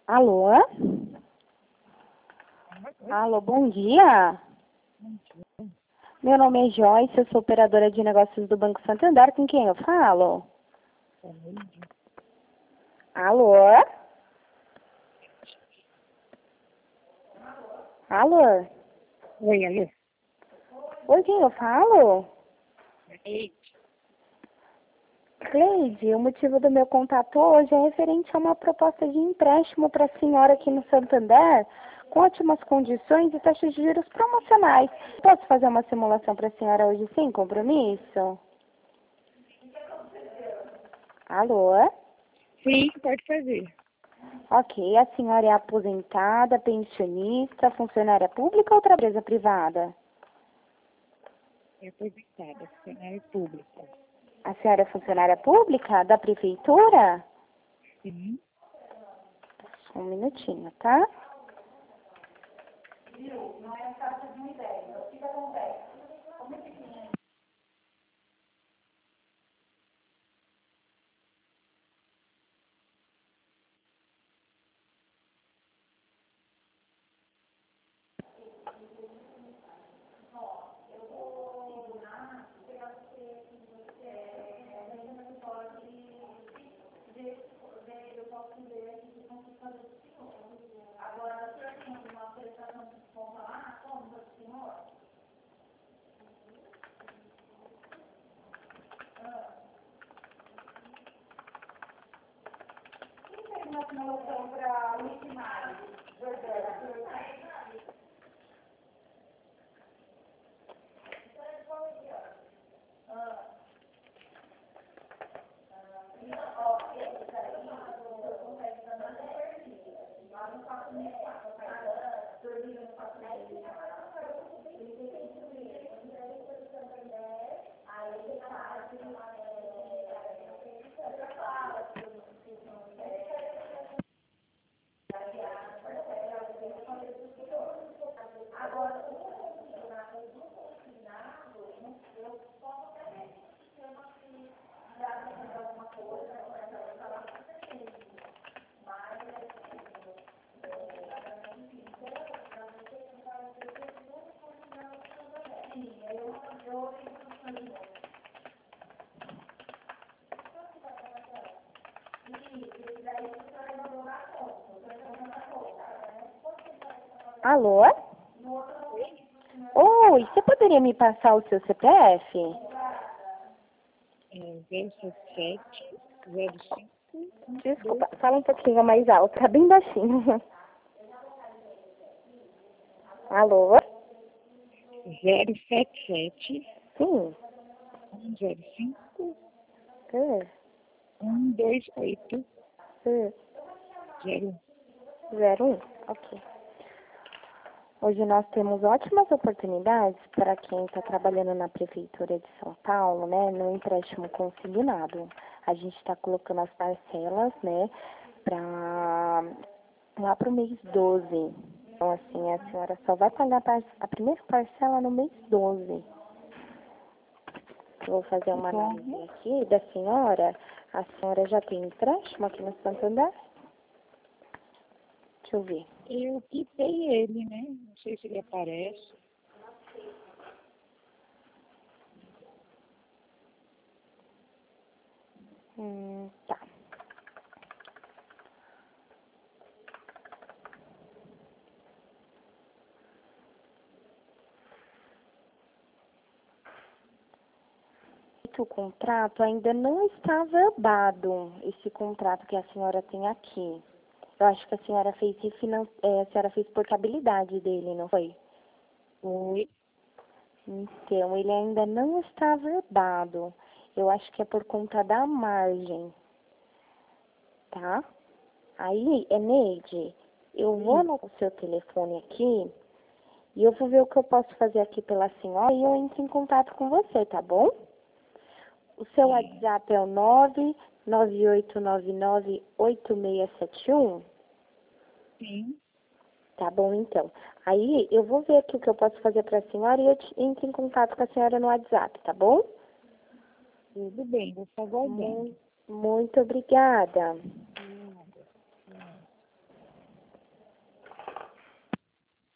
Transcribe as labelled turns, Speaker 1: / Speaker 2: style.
Speaker 1: Alô? Alô, bom dia. Meu nome é Joyce, eu sou operadora de negócios do Banco Santander. Com quem eu falo? Alô? Alô?
Speaker 2: Oi, alô?
Speaker 1: Oi, quem eu falo?
Speaker 2: Ei,
Speaker 1: Cleide, o motivo do meu contato hoje é referente a uma proposta de empréstimo para a senhora aqui no Santander, com ótimas condições e taxas de juros promocionais. Posso fazer uma simulação para a senhora hoje sem compromisso? Alô?
Speaker 2: sim, pode fazer.
Speaker 1: Ok, a senhora é aposentada, pensionista, funcionária pública ou empresa privada?
Speaker 2: É aposentada, funcionária pública.
Speaker 1: A senhora é funcionária pública da prefeitura?
Speaker 2: Sim.
Speaker 1: Um minutinho, tá? Alô? Oi, você poderia me passar o seu CPF?
Speaker 2: É 077 05
Speaker 1: Desculpa, fala um pouquinho mais alto, tá bem baixinho. Alô?
Speaker 2: 077
Speaker 1: Sim.
Speaker 2: 105
Speaker 1: Hum,
Speaker 2: 128
Speaker 1: hum,
Speaker 2: 0.
Speaker 1: 01. Ok. Hoje nós temos ótimas oportunidades para quem está trabalhando na Prefeitura de São Paulo, né, no empréstimo consignado. A gente está colocando as parcelas, né, para lá para o mês 12. Então, assim, a senhora só vai pagar a primeira parcela no mês 12. Eu vou fazer uma análise aqui da senhora. A senhora já tem empréstimo aqui no Santander? Deixa eu ver.
Speaker 2: Eu quitei ele, né? Não sei se ele aparece.
Speaker 1: Tá. O contrato ainda não está verbado, esse contrato que a senhora tem aqui. Eu acho que a senhora fez a senhora fez portabilidade dele, não foi?
Speaker 2: Oi.
Speaker 1: Então, ele ainda não está verbado. Eu acho que é por conta da margem, tá? Aí, Neide, eu vou anotar o seu telefone aqui e eu vou ver o que eu posso fazer aqui pela senhora e eu entro em contato com você, tá bom? O seu WhatsApp é o 998998671?
Speaker 2: Sim,
Speaker 1: Tá bom, então. Aí, eu vou ver aqui o que eu posso fazer para a senhora e eu entro em contato com a senhora no WhatsApp, tá bom?
Speaker 2: tudo bem, vou estar aguardando.
Speaker 1: Muito obrigada.